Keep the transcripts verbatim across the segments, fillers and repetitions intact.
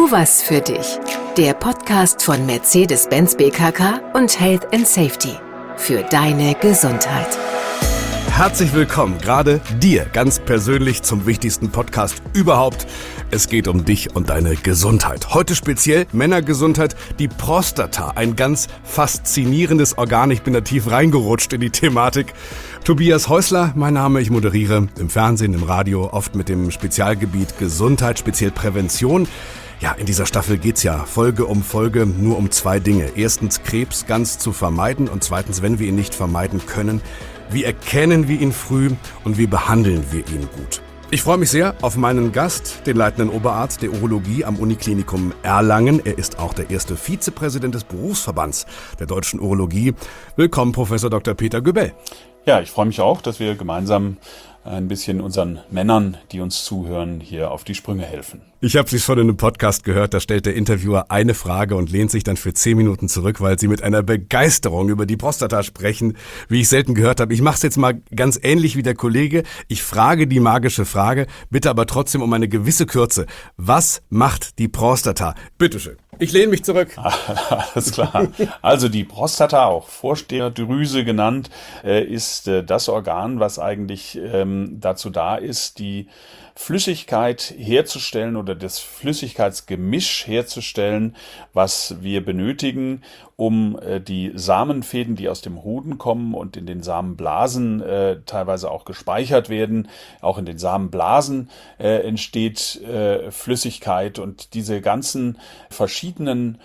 Tu was für dich. Der Podcast von Mercedes-Benz B K K und Health and Safety. Für deine Gesundheit. Herzlich willkommen, gerade dir ganz persönlich zum wichtigsten Podcast überhaupt. Es geht um dich und deine Gesundheit. Heute speziell Männergesundheit, die Prostata. Ein ganz faszinierendes Organ. Ich bin da tief reingerutscht in die Thematik. Tobias Häusler, mein Name. Ich moderiere im Fernsehen, im Radio, oft mit dem Spezialgebiet Gesundheit, speziell Prävention. Ja, in dieser Staffel geht's ja Folge um Folge nur um zwei Dinge. Erstens, Krebs ganz zu vermeiden und zweitens, wenn wir ihn nicht vermeiden können, wie erkennen wir ihn früh und wie behandeln wir ihn gut? Ich freue mich sehr auf meinen Gast, den leitenden Oberarzt der Urologie am Uniklinikum Erlangen. Er ist auch der erste Vizepräsident des Berufsverbands der deutschen Urologie. Willkommen, Professor Doktor Peter Göbel. Ja, ich freue mich auch, dass wir gemeinsam ein bisschen unseren Männern, die uns zuhören, hier auf die Sprünge helfen. Ich habe Sie schon in einem Podcast gehört, da stellt der Interviewer eine Frage und lehnt sich dann für zehn Minuten zurück, weil Sie mit einer Begeisterung über die Prostata sprechen, wie ich selten gehört habe. Ich mache es jetzt mal ganz ähnlich wie der Kollege. Ich frage die magische Frage, bitte aber trotzdem um eine gewisse Kürze. Was macht die Prostata? Bitteschön. Ich lehne mich zurück. Alles klar. Also die Prostata, auch Vorsteherdrüse genannt, ist das Organ, was eigentlich ähm, dazu da ist, die Flüssigkeit herzustellen oder das Flüssigkeitsgemisch herzustellen, was wir benötigen, um äh, die Samenfäden, die aus dem Hoden kommen und in den Samenblasen äh, teilweise auch gespeichert werden. Auch in den Samenblasen äh, entsteht äh, Flüssigkeit und diese ganzen verschiedenen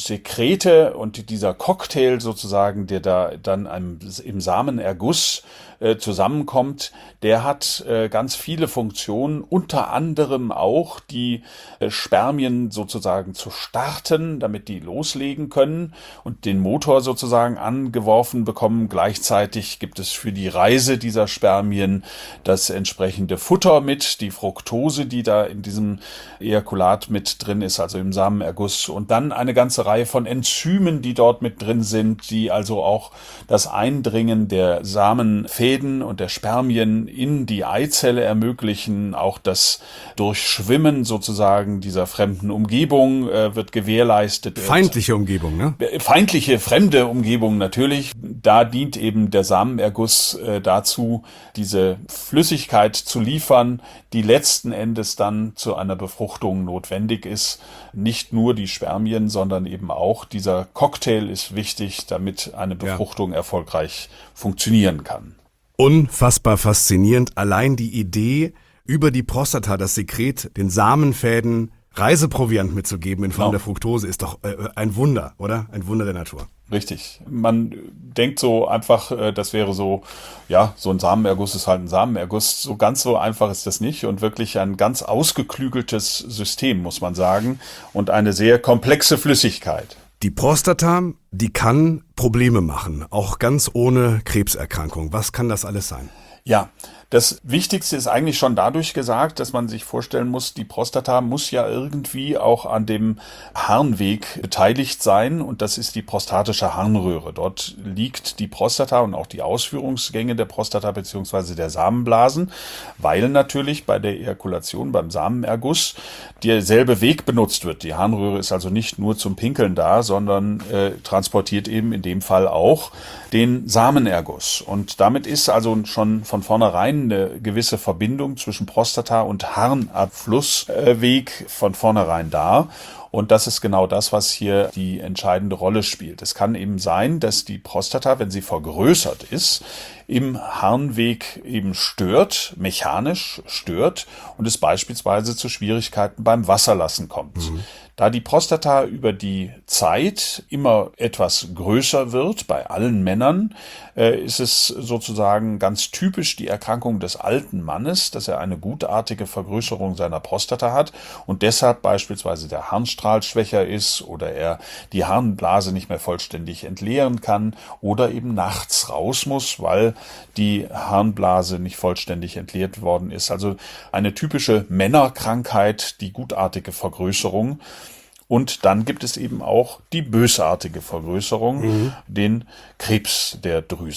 Sekrete und dieser Cocktail sozusagen, der da dann einem, im Samenerguss äh, zusammenkommt, der hat äh, ganz viele Funktionen, unter anderem auch die äh, Spermien sozusagen zu starten, damit die loslegen können und den Motor sozusagen angeworfen bekommen. Gleichzeitig gibt es für die Reise dieser Spermien das entsprechende Futter mit, die Fructose, die da in diesem Ejakulat mit drin ist, also im Samenerguss. Und dann eine ganze Reihe von Enzymen, die dort mit drin sind, die also auch das Eindringen der Samenfäden und der Spermien in die Eizelle ermöglichen. Auch das Durchschwimmen sozusagen dieser fremden Umgebung äh, wird gewährleistet. Feindliche Umgebung, ne? Feindliche, fremde Umgebung natürlich. Da dient eben der Samenerguss äh, dazu, diese Flüssigkeit zu liefern, die letzten Endes dann zu einer Befruchtung notwendig ist. Nicht nur die Spermien, sondern eben auch dieser Cocktail ist wichtig, damit eine Befruchtung ja. erfolgreich funktionieren kann. Unfassbar faszinierend. Allein die Idee, über die Prostata, das Sekret, den Samenfäden Reiseproviant mitzugeben in Form genau. der Fructose, ist doch äh, ein Wunder, oder? Ein Wunder der Natur. Richtig. Man denkt so einfach, äh, das wäre so, ja, so ein Samenerguss ist halt ein Samenerguss. So ganz so einfach ist das nicht und wirklich ein ganz ausgeklügeltes System, muss man sagen, und eine sehr komplexe Flüssigkeit. Die Prostata, die kann Probleme machen, auch ganz ohne Krebserkrankung. Was kann das alles sein? Ja, das Wichtigste ist eigentlich schon dadurch gesagt, dass man sich vorstellen muss, die Prostata muss ja irgendwie auch an dem Harnweg beteiligt sein und das ist die prostatische Harnröhre. Dort liegt die Prostata und auch die Ausführungsgänge der Prostata bzw. der Samenblasen, weil natürlich bei der Ejakulation, beim Samenerguss, derselbe Weg benutzt wird. Die Harnröhre ist also nicht nur zum Pinkeln da, sondern äh, transportiert eben in dem Fall auch den Samenerguss. Und damit ist also schon von vornherein eine gewisse Verbindung zwischen Prostata und Harnabflussweg von vornherein da. Und das ist genau das, was hier die entscheidende Rolle spielt. Es kann eben sein, dass die Prostata, wenn sie vergrößert ist, im Harnweg eben stört, mechanisch stört und es beispielsweise zu Schwierigkeiten beim Wasserlassen kommt. Mhm. Da die Prostata über die Zeit immer etwas größer wird, bei allen Männern, äh, ist es sozusagen ganz typisch die Erkrankung des alten Mannes, dass er eine gutartige Vergrößerung seiner Prostata hat und deshalb beispielsweise der Harnstrahl schwächer ist oder er die Harnblase nicht mehr vollständig entleeren kann oder eben nachts raus muss, weil die Harnblase nicht vollständig entleert worden ist. Also eine typische Männerkrankheit, die gutartige Vergrößerung. Und dann gibt es eben auch die bösartige Vergrößerung, mhm. den Krebs der Drüse.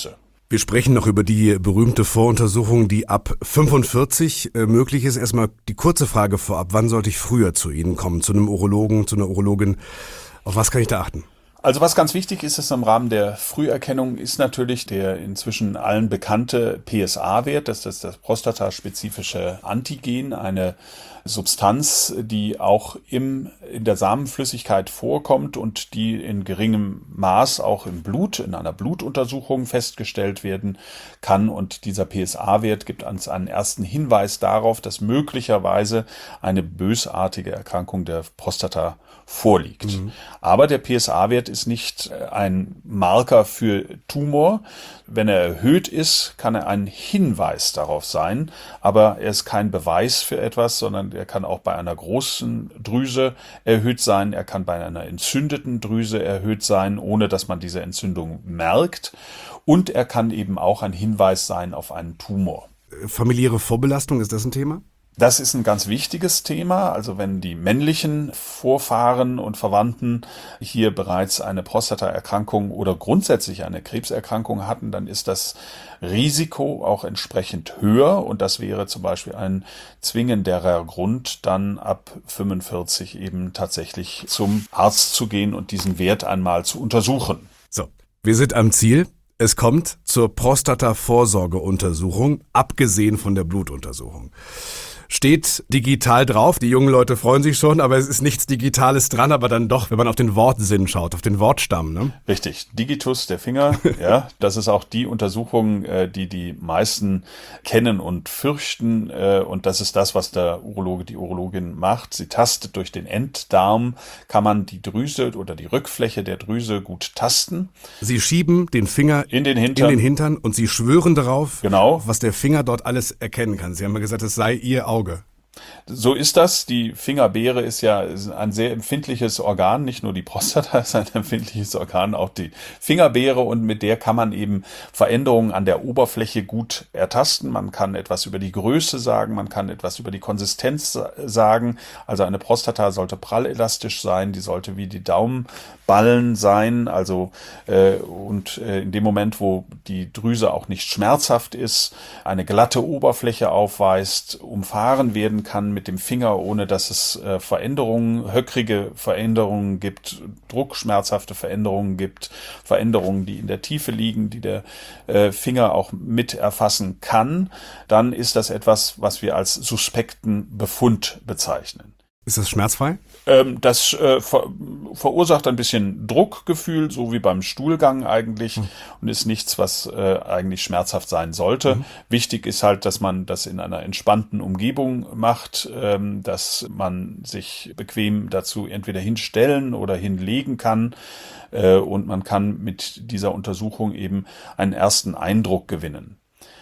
Wir sprechen noch über die berühmte Voruntersuchung, die ab fünfundvierzig äh, möglich ist. Erstmal die kurze Frage vorab, wann sollte ich früher zu Ihnen kommen, zu einem Urologen, zu einer Urologin? Auf was kann ich da achten? Also was ganz wichtig ist, ist im Rahmen der Früherkennung, ist natürlich der inzwischen allen bekannte P S A-Wert, das ist das prostataspezifische Antigen, eine Substanz, die auch im, in der Samenflüssigkeit vorkommt und die in geringem Maß auch im Blut, in einer Blutuntersuchung festgestellt werden kann. Und dieser P S A-Wert gibt uns einen ersten Hinweis darauf, dass möglicherweise eine bösartige Erkrankung der Prostata vorliegt. Mhm. Aber der P S A-Wert ist nicht ein Marker für Tumor. Wenn er erhöht ist, kann er ein Hinweis darauf sein, aber er ist kein Beweis für etwas, sondern er kann auch bei einer großen Drüse erhöht sein, er kann bei einer entzündeten Drüse erhöht sein, ohne dass man diese Entzündung merkt, und er kann eben auch ein Hinweis sein auf einen Tumor. Familiäre Vorbelastung, ist das ein Thema? Das ist ein ganz wichtiges Thema. Also wenn die männlichen Vorfahren und Verwandten hier bereits eine Prostataerkrankung oder grundsätzlich eine Krebserkrankung hatten, dann ist das Risiko auch entsprechend höher. Und das wäre zum Beispiel ein zwingenderer Grund, dann ab fünfundvierzig eben tatsächlich zum Arzt zu gehen und diesen Wert einmal zu untersuchen. So, wir sind am Ziel. Es kommt zur Prostata-Vorsorgeuntersuchung, abgesehen von der Blutuntersuchung. Steht digital drauf, die jungen Leute freuen sich schon, aber es ist nichts Digitales dran, aber dann doch, wenn man auf den Wortsinn schaut, auf den Wortstamm, ne? Richtig, Digitus, der Finger, ja, das ist auch die Untersuchung, die die meisten kennen und fürchten, und das ist das, was der Urologe, die Urologin macht. Sie tastet durch den Enddarm, kann man die Drüse oder die Rückfläche der Drüse gut tasten. Sie schieben den Finger in den Hintern, in den Hintern und Sie schwören darauf, genau, was der Finger dort alles erkennen kann. Sie haben ja gesagt, es sei Ihr Auge. So ist das. Die Fingerbeere ist ja ein sehr empfindliches Organ. Nicht nur die Prostata ist ein empfindliches Organ, auch die Fingerbeere. Und mit der kann man eben Veränderungen an der Oberfläche gut ertasten. Man kann etwas über die Größe sagen, man kann etwas über die Konsistenz sagen. Also eine Prostata sollte prallelastisch sein, die sollte wie die Daumenballen sein. Also äh, und äh, in dem Moment, wo die Drüse auch nicht schmerzhaft ist, eine glatte Oberfläche aufweist, umfahren werden kann mit dem Finger, ohne dass es äh, Veränderungen, höckrige Veränderungen gibt, druckschmerzhafte Veränderungen gibt, Veränderungen, die in der Tiefe liegen, die der äh, Finger auch mit erfassen kann, dann ist das etwas, was wir als suspekten Befund bezeichnen. Ist das schmerzfrei? Ähm, das äh, ver verursacht ein bisschen Druckgefühl, so wie beim Stuhlgang eigentlich, mhm. und ist nichts, was äh, eigentlich schmerzhaft sein sollte. Mhm. Wichtig ist halt, dass man das in einer entspannten Umgebung macht, ähm, dass man sich bequem dazu entweder hinstellen oder hinlegen kann, äh, und man kann mit dieser Untersuchung eben einen ersten Eindruck gewinnen.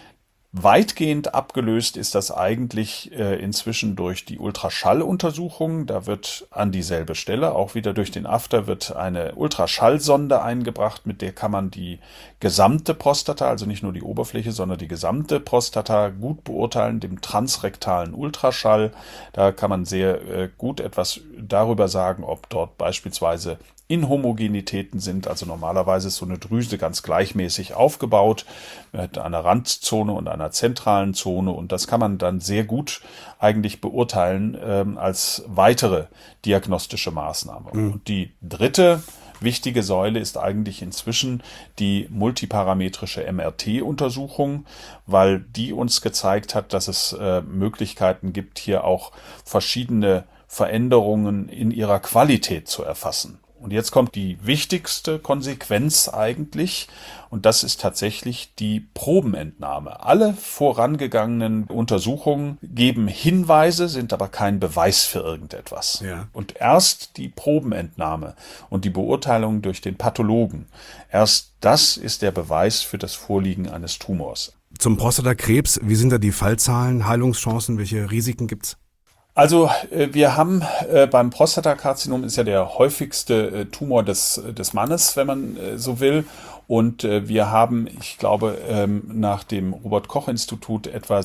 Weitgehend abgelöst ist das eigentlich äh, inzwischen durch die Ultraschalluntersuchung. Da wird an dieselbe Stelle, auch wieder durch den After, wird eine Ultraschallsonde eingebracht, mit der kann man die gesamte Prostata, also nicht nur die Oberfläche, sondern die gesamte Prostata gut beurteilen, dem transrektalen Ultraschall. Da kann man sehr äh, gut etwas darüber sagen, ob dort beispielsweise Inhomogenitäten sind. Also normalerweise ist so eine Drüse ganz gleichmäßig aufgebaut mit einer Randzone und einer zentralen Zone, und das kann man dann sehr gut eigentlich beurteilen ähm, als weitere diagnostische Maßnahme. Mhm. Und die dritte wichtige Säule ist eigentlich inzwischen die multiparametrische M R T-Untersuchung, weil die uns gezeigt hat, dass es äh, Möglichkeiten gibt, hier auch verschiedene Veränderungen in ihrer Qualität zu erfassen. Und jetzt kommt die wichtigste Konsequenz eigentlich, und das ist tatsächlich die Probenentnahme. Alle vorangegangenen Untersuchungen geben Hinweise, sind aber kein Beweis für irgendetwas. Ja. Und erst die Probenentnahme und die Beurteilung durch den Pathologen, erst das ist der Beweis für das Vorliegen eines Tumors. Zum Prostatakrebs, wie sind da die Fallzahlen, Heilungschancen, welche Risiken gibt's? Also wir haben äh, beim Prostatakarzinom ist ja der häufigste äh, Tumor des, des Mannes, wenn man äh, so will. Und äh, wir haben, ich glaube, ähm, nach dem Robert-Koch-Institut etwa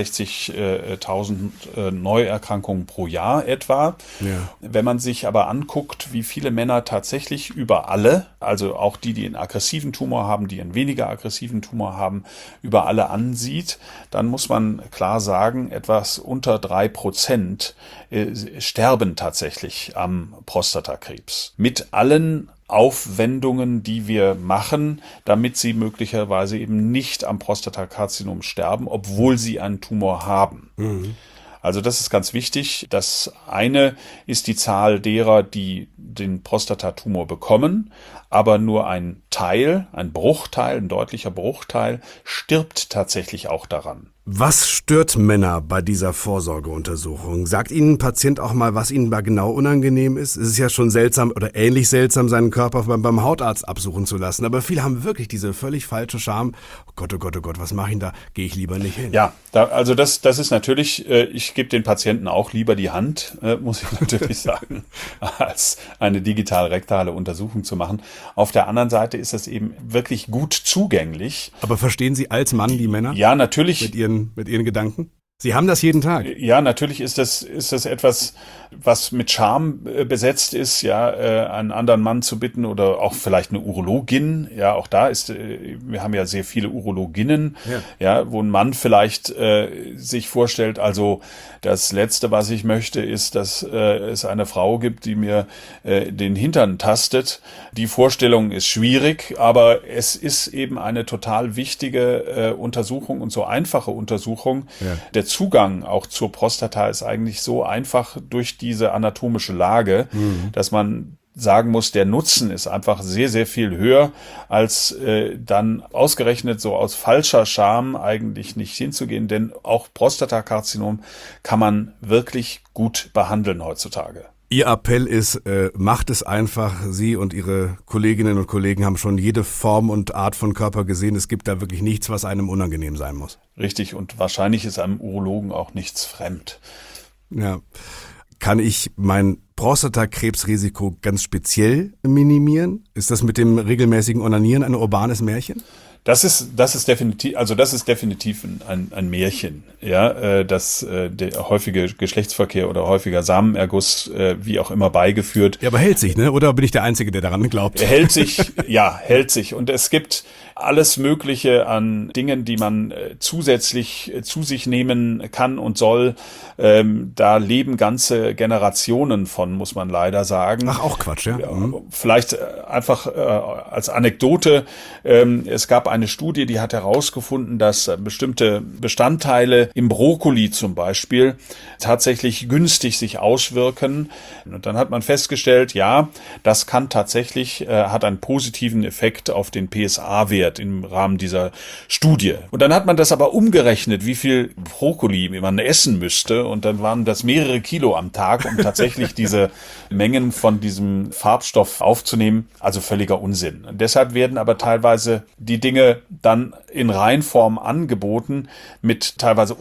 zweiundsechzigtausend äh, Neuerkrankungen pro Jahr etwa. Ja. Wenn man sich aber anguckt, wie viele Männer tatsächlich über alle, also auch die, die einen aggressiven Tumor haben, die einen weniger aggressiven Tumor haben, über alle ansieht, dann muss man klar sagen, etwas unter drei Prozent äh, sterben tatsächlich am Prostatakrebs. Mit allen Aufwendungen, die wir machen, damit sie möglicherweise eben nicht am Prostatakarzinom sterben, obwohl sie einen Tumor haben. Mhm. Also das ist ganz wichtig. Das eine ist die Zahl derer, die den Prostatatumor bekommen, aber nur ein Teil, ein Bruchteil, ein deutlicher Bruchteil stirbt tatsächlich auch daran. Was stört Männer bei dieser Vorsorgeuntersuchung? Sagt Ihnen ein Patient auch mal, was Ihnen da genau unangenehm ist? Es ist ja schon seltsam oder ähnlich seltsam, seinen Körper beim, beim Hautarzt absuchen zu lassen. Aber viele haben wirklich diese völlig falsche Scham. Oh Gott, oh Gott, oh Gott, was mache ich denn da? Gehe ich lieber nicht hin. Ja, da, also das, das ist natürlich, äh, ich gebe den Patienten auch lieber die Hand, äh, muss ich natürlich sagen, als eine digital-rektale Untersuchung zu machen. Auf der anderen Seite ist das eben wirklich gut zugänglich. Aber verstehen Sie als Mann die Männer? Ja, natürlich. Mit ihren mit Ihren Gedanken? Sie haben das jeden Tag. Ja, natürlich ist das, ist das etwas, was mit Scham besetzt ist, ja, äh, einen anderen Mann zu bitten oder auch vielleicht eine Urologin. Ja, auch da ist, äh, wir haben ja sehr viele Urologinnen, ja, ja wo ein Mann vielleicht äh, sich vorstellt, also das Letzte, was ich möchte, ist, dass äh, es eine Frau gibt, die mir äh, den Hintern tastet. Die Vorstellung ist schwierig, aber es ist eben eine total wichtige äh, Untersuchung und so einfache Untersuchung. Ja. Der Zugang auch zur Prostata ist eigentlich so einfach durch diese anatomische Lage, mhm. dass man sagen muss, der Nutzen ist einfach sehr, sehr viel höher, als äh, dann ausgerechnet so aus falscher Scham eigentlich nicht hinzugehen, denn auch Prostatakarzinom kann man wirklich gut behandeln heutzutage. Ihr Appell ist, äh, macht es einfach. Sie und Ihre Kolleginnen und Kollegen haben schon jede Form und Art von Körper gesehen. Es gibt da wirklich nichts, was einem unangenehm sein muss. Richtig, und wahrscheinlich ist einem Urologen auch nichts fremd. Ja. Kann ich mein Prostatakrebsrisiko ganz speziell minimieren? Ist das mit dem regelmäßigen Onanieren ein urbanes Märchen? Das ist, das ist definitiv, also das ist definitiv ein, ein Märchen, ja, äh, dass äh, der häufige Geschlechtsverkehr oder häufiger Samenerguss, äh, wie auch immer, beigeführt. Ja, aber hält sich, ne? Oder bin ich der Einzige, der daran glaubt? Er hält sich, ja, hält sich. Und es gibt alles Mögliche an Dingen, die man äh, zusätzlich äh, zu sich nehmen kann und soll. Ähm, da leben ganze Generationen von, muss man leider sagen. Ach, auch Quatsch, ja. Mhm. Vielleicht äh, einfach äh, als Anekdote. Ähm, es gab eine Studie, die hat herausgefunden, dass bestimmte Bestandteile im Brokkoli zum Beispiel tatsächlich günstig sich auswirken. Und dann hat man festgestellt, ja, das kann tatsächlich, äh, hat einen positiven Effekt auf den P S A-Wert im Rahmen dieser Studie. Und dann hat man das aber umgerechnet, wie viel Brokkoli man essen müsste. Und dann waren das mehrere Kilo am Tag, um tatsächlich diese Mengen von diesem Farbstoff aufzunehmen. Also völliger Unsinn. Und deshalb werden aber teilweise die Dinge dann in Reinform angeboten mit teilweise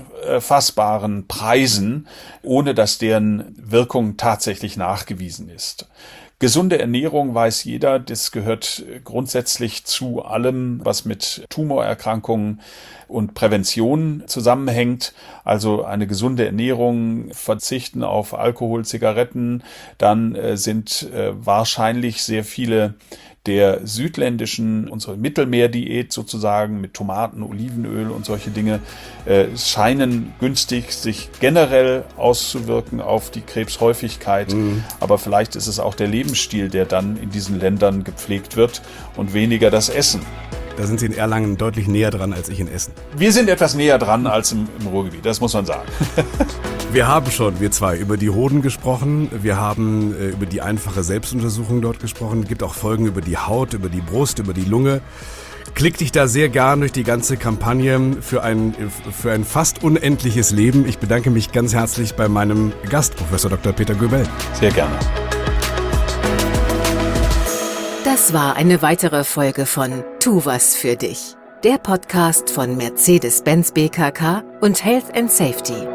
unfassbaren Preisen, ohne dass deren Wirkung tatsächlich nachgewiesen ist. Gesunde Ernährung weiß jeder, das gehört grundsätzlich zu allem, was mit Tumorerkrankungen und Prävention zusammenhängt. Also eine gesunde Ernährung, verzichten auf Alkohol, Zigaretten, dann äh, sind äh, wahrscheinlich sehr viele der südländischen, unsere Mittelmeerdiät sozusagen mit Tomaten, Olivenöl und solche Dinge äh, scheinen günstig sich generell auszuwirken auf die Krebshäufigkeit. Mhm. Aber vielleicht ist es auch der Lebensstil, der dann in diesen Ländern gepflegt wird und weniger das Essen. Da sind Sie in Erlangen deutlich näher dran als ich in Essen. Wir sind etwas näher dran als im, im Ruhrgebiet, das muss man sagen. Wir haben schon, wir zwei, über die Hoden gesprochen. Wir haben äh, über die einfache Selbstuntersuchung dort gesprochen. Es gibt auch Folgen über die Haut, über die Brust, über die Lunge. Klick dich da sehr gern durch die ganze Kampagne für ein, für ein fast unendliches Leben. Ich bedanke mich ganz herzlich bei meinem Gast, Professor Doktor Peter Göbel. Sehr gerne. Das war eine weitere Folge von Tu was für dich, der Podcast von Mercedes-Benz B K K und Health and Safety.